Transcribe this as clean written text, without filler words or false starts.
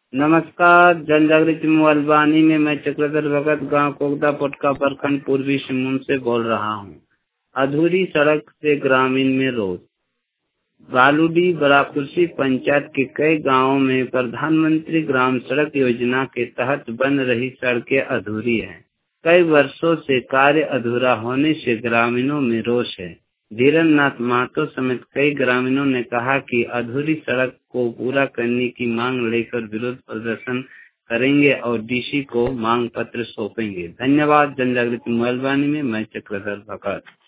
नमस्कार। जन जागृति मोबाइल में मैं चक्रधर भगत गांव कोगदा पोटका प्रखंड पूर्वी सिंहभूम से बोल रहा हूं। अधूरी सड़क से ग्रामीण में रोष। बालूडी बराकुर्सी पंचायत के कई गांवों में प्रधानमंत्री ग्राम सड़क योजना के तहत बन रही सड़कें अधूरी हैं। कई वर्षों से कार्य अधूरा होने से ग्रामीणों में रोष है। धीरेन्द्र नाथ महतो समेत कई ग्रामीणों ने कहा कि अधूरी सड़क को पूरा करने की मांग लेकर विरोध प्रदर्शन करेंगे और डीसी को मांग पत्र सौंपेंगे। धन्यवाद। जन जागृति मोबाइल में मैं चक्रधर भगत।